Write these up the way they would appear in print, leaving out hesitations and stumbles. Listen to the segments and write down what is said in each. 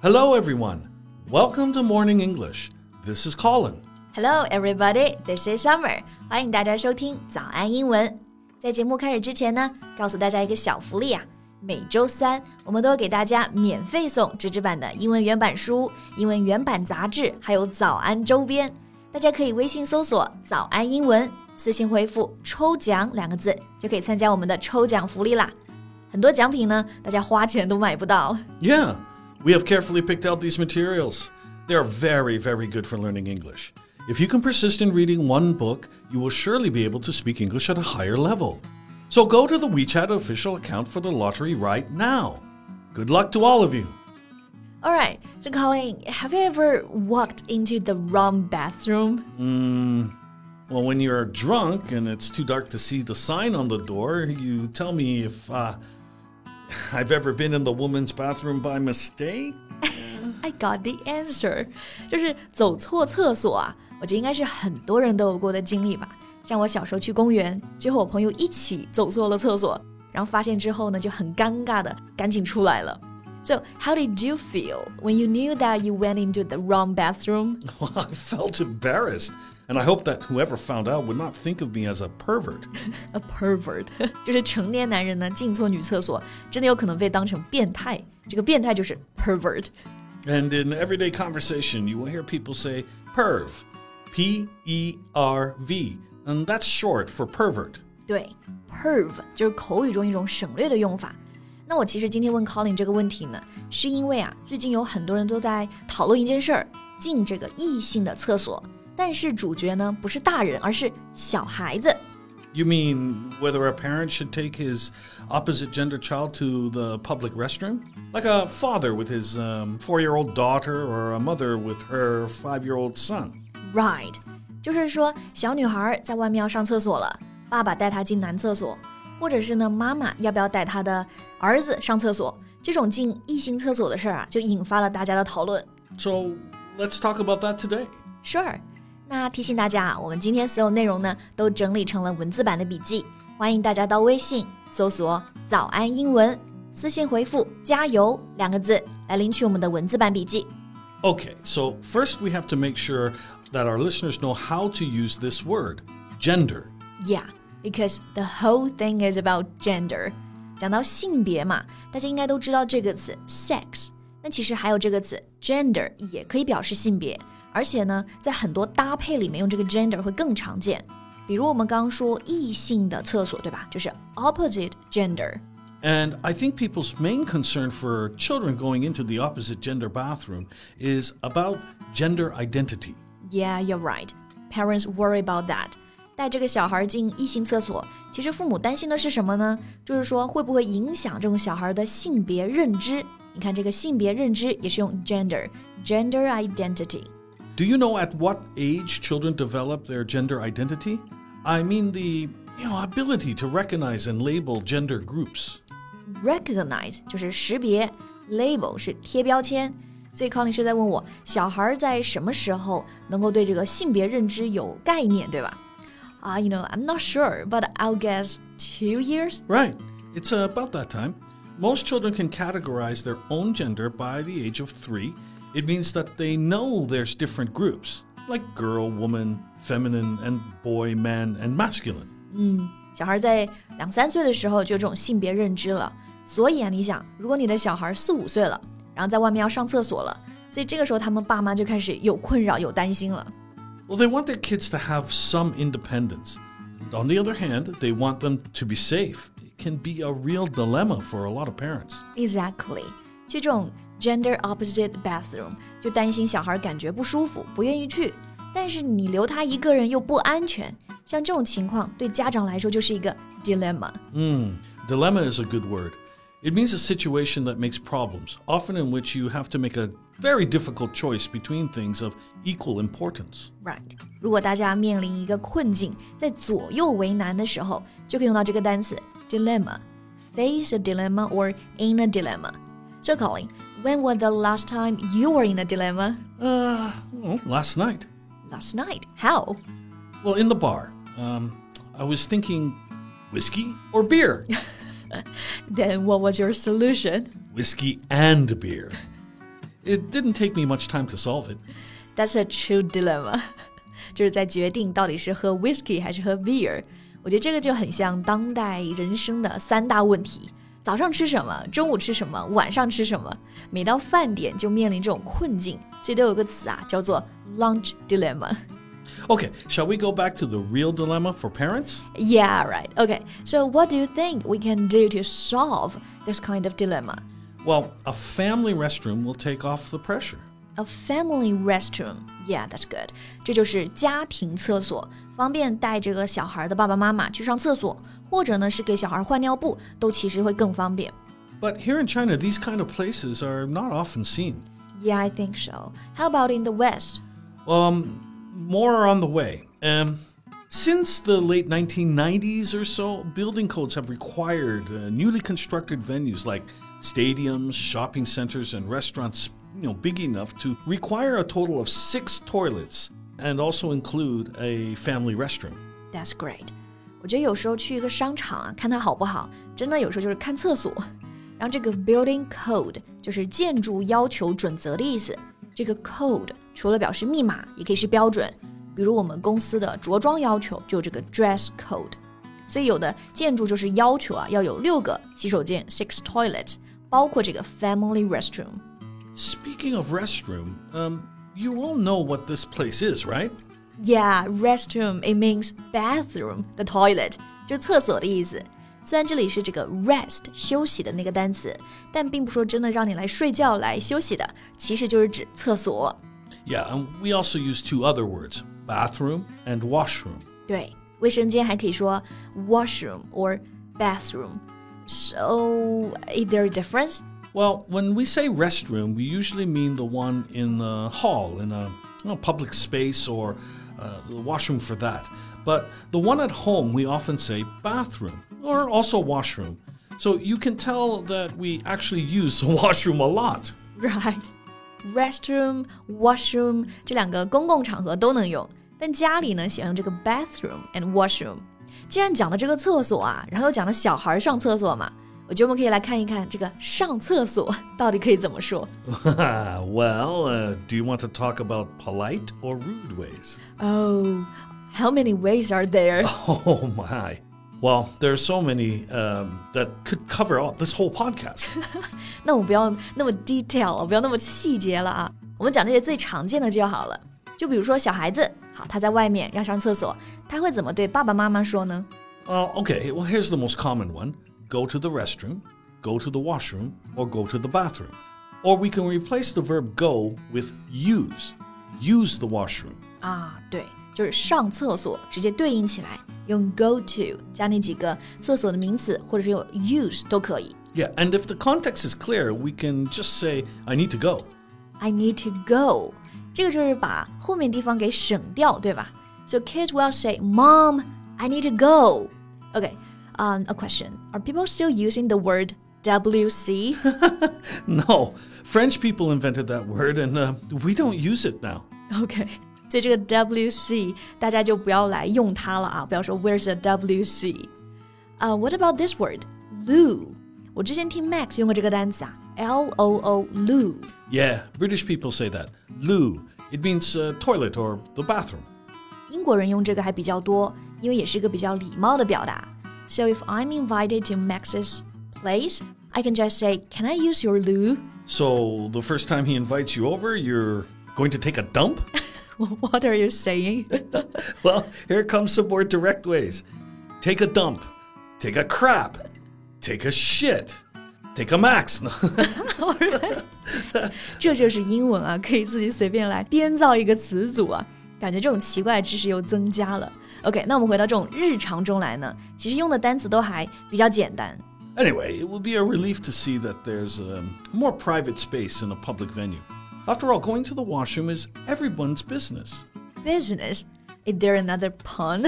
Hello, everyone. Welcome to Morning English. This is Colin. Hello, everybody. This is Summer. 欢迎大家收听早安英文。在节目开始之前呢，告诉大家一个小福利啊。每周三我们都会给大家免费送纸质版的英文原版书、英文原版杂志，还有早安周边。大家可以微信搜索早安英文，私信回复抽奖2个字，就可以参加我们的抽奖福利啦。很多奖品呢，大家花钱都买不到。 Yeah, we have carefully picked out these materials. They are very, very good for learning English. If you can persist in reading one book, you will surely be able to speak English at a higher level. So go to the WeChat official account for the lottery right now. Good luck to all of you. All right, so Colin, have you ever walked into the wrong bathroom? Well, when you're drunk and it's too dark to see the sign on the door, you tell me if I've ever been in the woman's bathroom by mistake? I got the answer. 就是走错厕所啊，我觉得应该是很多人都有过的经历吧。像我小时候去公园，就和我朋友一起走错了厕所，然后发现之后呢，就很尴尬的赶紧出来了。So, how did you feel when you knew that you went into the wrong bathroom? Well, I felt embarrassed, and I hope that whoever found out would not think of me as a pervert. A pervert 就是成年男人呢进错女厕所，真的有可能被当成变态。这个变态就是 pervert. And in everyday conversation, you will hear people say perv, P-E-R-V, and that's short for pervert. 对 perv 就是口语中一种省略的用法。那我其实今天问 Colin 这个问题呢，是因为啊，最近有很多人都在讨论一件事儿，进这个异性的厕所，但是主角呢不是大人，而是小孩子。 You mean whether a parent should take his opposite gender child to the public restroom? Like a father with his 4-year-old daughter or a mother with her 5-year-old son? Right， 就是说小女孩在外面要上厕所了，爸爸带她进男厕所。或者是呢，妈妈要不要带她的儿子上厕所？这种进异性厕所的事儿啊，就引发了大家的讨论。 So let's talk about that today. Sure. 那提醒大家啊，我们今天所有内容呢，都整理成了文字版的笔记，欢迎大家到微信搜索“早安英文”，私信回复“加油”2个字来领取我们的文字版笔记。 Okay, so first we have to make sure that our listeners know how to use this word, gender. Yeah.Because the whole thing is about gender. 讲到性别嘛，大家应该都知道这个词 sex. 那其实还有这个词 gender 也可以表示性别，而且呢，在很多搭配里面用这个 gender 会更常见。比如我们刚刚说异性的厕所，对吧？就是 opposite gender. And I think people's main concern for children going into the opposite gender bathroom is about gender identity. Yeah, you're right. Parents worry about that.带这个小孩进异性厕所，其实父母担心的是什么呢？就是说会不会影响这种小孩的性别认知？你看这个性别认知也是用 gender identity. Do you know at what age children develop their gender identity? I mean the ability to recognize and label gender groups. Recognize 就是识别 ，label 是贴标签。所以 Colin 是在问我，小孩在什么时候能够对这个性别认知有概念，对吧？I'm not sure, but I'll guess 2 years? Right. It's about that time. Most children can categorize their own gender by the age of 3. It means that they know there's different groups, like girl, woman, feminine, and boy, man, and masculine. 小孩在2、3岁的时候就有这种性别认知了。所以啊，你想，如果你的小孩4、5岁了，然后在外面要上厕所了，所以这个时候他们爸妈就开始有困扰、有担心了。 Well, they want their kids to have some independence. And on the other hand, they want them to be safe. It can be a real dilemma for a lot of parents. Exactly. 去这种 gender opposite bathroom 就担心小孩感觉不舒服，不愿意去。但是你留他一个人又不安全，像这种情况对家长来说就是一个 dilemma. Dilemma is a good word. It means a situation that makes problems, often in which you have to make a very difficult choice between things of equal importance. Right. 如果大家面临一个困境，在左右为难的时候，就可以用到这个单词 dilemma. Face a dilemma or in a dilemma. So Colin, when was the last time you were in a dilemma? Last night. Last night? How? Well, in the bar. I was thinking whiskey or beer? Then what was your solution? Whiskey and beer. It didn't take me much time to solve it. That's a true dilemma. 就是在决定到底是喝 whisky 还是喝 beer。我觉得这个就很像当代人生的3大问题。早上吃什么，中午吃什么，晚上吃什么，每到饭点就面临这种困境，所以都有个词啊，叫做 lunch dilemma. Okay, shall we go back to the real dilemma for parents? Yeah, right. Okay, so what do you think we can do to solve this kind of dilemma? Well, a family restroom will take off the pressure. A family restroom. Yeah, that's good. 这就是家庭厕所，方便带这个小孩的爸爸妈妈去上厕所，或者呢是给小孩换尿布，都其实会更方便。 But here in China, these kind of places are not often seen. Yeah, I think so. How about in the West? More on the way. Since the late 1990s or so, building codes have required newly constructed venues like stadiums, shopping centers, and restaurants, big enough to require a total of 6 toilets and also include a family restroom. That's great. 我觉得有时候去一个商场啊，看它好不好，真的有时候就是看厕所。然后这个 building code 就是建筑要求准则的意思。这个 code 除了表示密码，也可以是标准。比如我们公司的着装要求就有这个 dress code。所以有的建筑就是要求啊，要有6个洗手间 6 toilets， 包括这个 family restroom。 Speaking of restroom, you all know what this place is, right? Yeah, restroom, it means bathroom, the toilet, 就是厕所的意思。虽然这里是这个 rest 休息的那个单词，但并不说真的让你来睡觉来休息的，其实就是指厕所。 Yeah, and we also use 2 other words, bathroom and washroom. 对，卫生间还可以说 washroom or bathroom. So, is there a difference? Well, when we say restroom, we usually mean the one in the hall, in a public space, or the washroom for that. But the one at home, we often say bathroom, or also washroom. So you can tell that we actually use the washroom a lot. Right. Restroom, washroom 这2个公共场合都能用，但家里呢喜欢用这个 bathroom and washroom. 既然讲到这个厕所啊，然后又讲到小孩上厕所嘛，我觉得我们可以来看一看这个上厕所到底可以怎么说。 Well, do you want to talk about polite or rude ways? Oh, how many ways are there? Oh my. Well, there are so many that could cover this whole podcast. 那我们不要那么 detail， 不要那么细节了啊。我们讲这些最常见的就好了。就比如说小孩子，好，他在外面要上厕所，他会怎么对爸爸妈妈说呢 ？Okay, well, here's the most common one. Go to the restroom, go to the washroom, or go to the bathroom. Or we can replace the verb go with use. Use the washroom. 啊，对，就是上厕所，直接对应起来，用 go to 加那几个厕所的名词，或者是用 use 都可以。 Yeah, and if the context is clear, we can just say, I need to go. I need to go. 这个就是把后面地方给省掉，对吧？ So kids will say, Mom, I need to go. Okay, a question. Are people still using the word WC? No, French people invented that word and we don't use it now. Okay, 所以这个 WC 大家就不要来用它了啊，不要说 Where's the WC? What about this word? Loo. 我之前听 Max 用过这个单词啊 L-O-O, loo. Yeah, British people say that. Loo. It means toilet or the bathroom. 英国人用这个还比较多，因为也是一个比较礼貌的表达。So if I'm invited to Max's place, I can just say, Can I use your loo? So the first time he invites you over, you're going to take a dump? What are you saying? Well, here comes some more direct ways. Take a dump. Take a crap. Take a shit. Take a max. Alright. 这就是英文啊，可以自己随便来编造一个词组啊，感觉这种奇怪的知识又增加了。OK, 那我们回到这种日常中来呢，其实用的单词都还比较简单。 Anyway, it will be a relief to see that there's more private space in a public venue. After all, going to the washroom is everyone's business. Business? Is there another pun?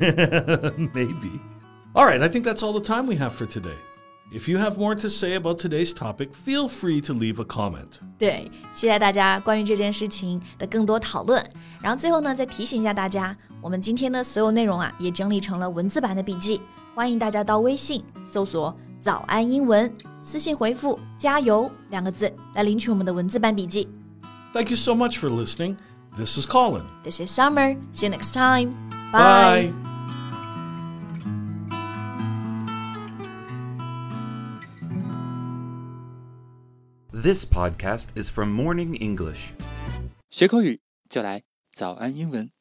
Maybe. All right, I think that's all the time we have for today. If you have more to say about today's topic, feel free to leave a comment. 对，期待大家关于这件事情的更多讨论。然后最后呢，再提醒一下大家，我们今天的所有内容啊，也整理成了文字版的笔记，欢迎大家到微信搜索早安英文，私信回复加油2个字来领取我们的文字版笔记。 Thank you so much for listening. This is Colin. This is Summer. See you next time. Bye. This podcast is from Morning English. 学口语就来早安英文。